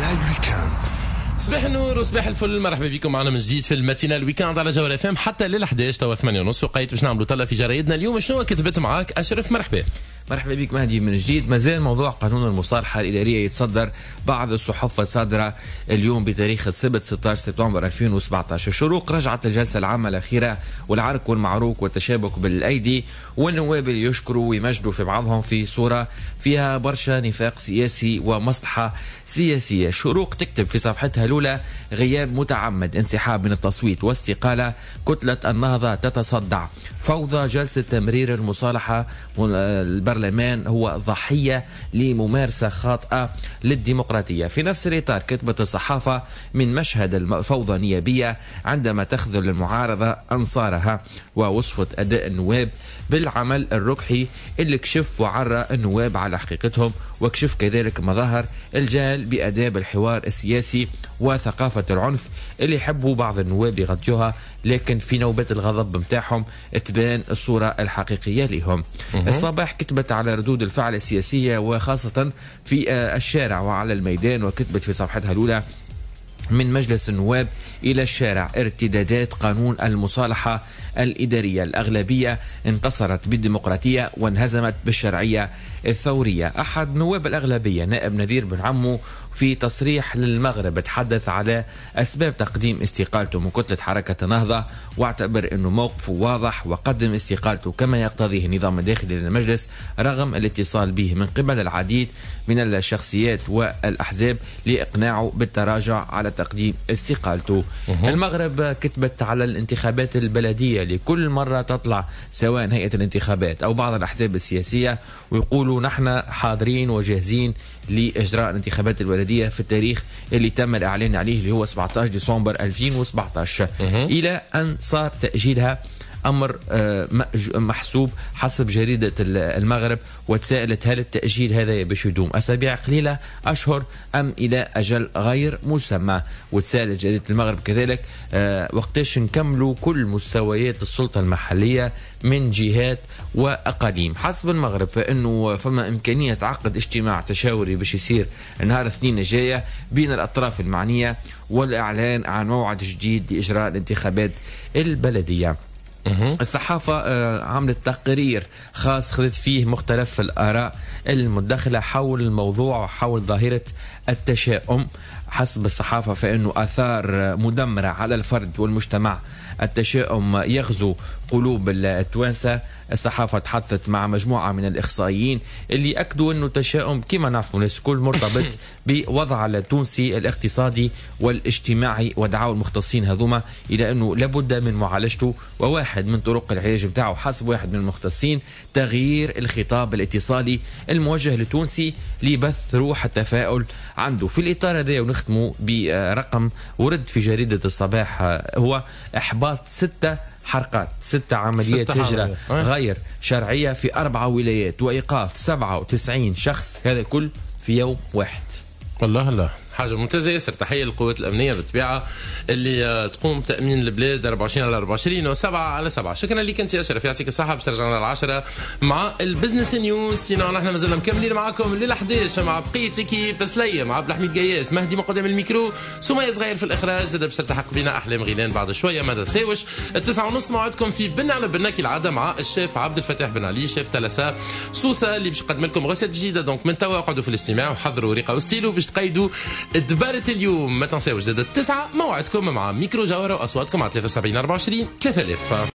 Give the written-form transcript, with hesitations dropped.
ماتينال ويكاند. صباح النور وصباح الفل، مرحبا بكم معنا من جديد في الماتينال ويكاند على جوهر FM حتى لل 11 توا 8:30 وقيت باش نعملوا طلة في جرايدنا اليوم. شنو كتبت معاك أشرف؟ مرحبا. مرحبا بك مهدي من جديد. مازال موضوع قانون المصالحة الإدارية يتصدر بعض الصحف الصادرة اليوم بتاريخ السبت 16 سبتمبر 2017. الشروق رجعت الجلسة العامة الأخيرة والعرك والمعروك والتشابك بالأيدي، والنواب اللي يشكروا ويمجدوا في بعضهم في صورة فيها برشا نفاق سياسي ومصلحة سياسية. الشروق تكتب في صفحتها الأولى: غياب متعمد، انسحاب من التصويت واستقالة، كتلة النهضة تتصدع، فوضى جلسة تمرير المصالحة، البرلمان هو ضحية لممارسة خاطئة للديمقراطية. في نفس الإطار كتبت الصحافة: من مشهد الفوضى النيابية عندما تخذل المعارضة أنصارها، ووصفت أداء النواب بالعمل الركحي اللي كشف وعرى النواب على حقيقتهم، وكشف كذلك مظاهر الجهل بآداب الحوار السياسي وثقافة العنف اللي يحبوا بعض النواب يغطيوها، لكن في نوبات الغضب متاعهم تبان الصورة الحقيقية لهم. الصباح كتبت على ردود الفعل السياسية وخاصة في الشارع وعلى الميدان، وكتبت في صفحتها الأولى: من مجلس النواب إلى الشارع، ارتدادات قانون المصالحة الإدارية، الأغلبية انتصرت بالديمقراطية وانهزمت بالشرعية الثورية. أحد نواب الأغلبية نائب نذير بن عمو في تصريح للمغرب تحدث على أسباب تقديم استقالته من كتلة حركة النهضة، واعتبر أنه موقفه واضح، وقدم استقالته كما يقتضيه النظام الداخلي للمجلس رغم الاتصال به من قبل العديد من الشخصيات والأحزاب لإقناعه بالتراجع على تقديم استقالته. المغرب كتبت على الانتخابات البلدية لكل مرة تطلع سواء هيئة الانتخابات أو بعض الأحزاب السياسية ويقولوا نحن حاضرين وجاهزين لإجراء الانتخابات البلدية في التاريخ اللي تم الإعلان عليه اللي هو 17 ديسمبر 2017 إلى أن صار تأجيلها أمر محسوب حسب جريدة المغرب، وتساءلت هل التأجيل هذا باش يدوم أسابيع قليلة، أشهر، أم إلى أجل غير مسمى. وتساءلت جريدة المغرب كذلك وقتاش نكملوا كل مستويات السلطة المحلية من جهات وأقاليم. حسب المغرب فإنه فما إمكانية عقد اجتماع تشاوري باش يصير نهار الاثنين الجاية بين الأطراف المعنية والإعلان عن موعد جديد لإجراء الانتخابات البلدية. الصحافة عملت تقرير خاص خذت فيه مختلف الآراء المدخلة حول الموضوع وحول ظاهرة التشاؤم. حسب الصحافة فإنه آثار مدمرة على الفرد والمجتمع، التشاؤم يغزو قلوب التوانسة. الصحافة تحدثت مع مجموعة من الإخصائيين اللي أكدوا أنه التشاؤم كما نعرفوا الناس الكل مرتبط بوضع التونسي الاقتصادي والاجتماعي، ودعوا المختصين هذوما إلى أنه لابد من معالجته، وواحد من طرق العلاج متاعه حسب واحد من المختصين تغيير الخطاب الاتصالي الموجه للتونسي لبث روح التفاؤل عنده. في الإطار هذا ونختموا برقم ورد في جريدة الصباح، هو إحباط 6 حرقات، 6 عمليات هجرة غير شرعية في 4 ولايات، وإيقاف 97 شخص، هذا الكل في يوم واحد. والله الله، حاجة ممتازة ياسر. تحية للقوات الأمنية بالطبيعة اللي تقوم بتأمين البلاد 24/24 و7/7. شكرا لك أنت يا أشرف، يعطيك الصحة. باش ترجعنا 10 مع البزنس نيوز. سينا نحن مازلنا مكملين معكم لل 11 مع بقية ليكيب سلية، مع عبد الحميد قياس، مهدي من قدام الميكرو، سمية صغير في الإخراج، زاد باش تلتحق بنا أحلام غيلان بعد شوية. ما تنساوش 9:30 موعدكم في بن على بنا كالعادة مع الشيف عبد الفتاح بن علي، شيف تلسا سوسة، اللي باش يقدم لكم غسيل جديدة. دونك من توا اقعدوا في الاستماع وحضروا ريقة وستيلو باش تقيدوا دبارة اليوم. ما تنساوش زادت 9 موعدكم مع ميكرو جوهرة وأصواتكم على 73 24 3000.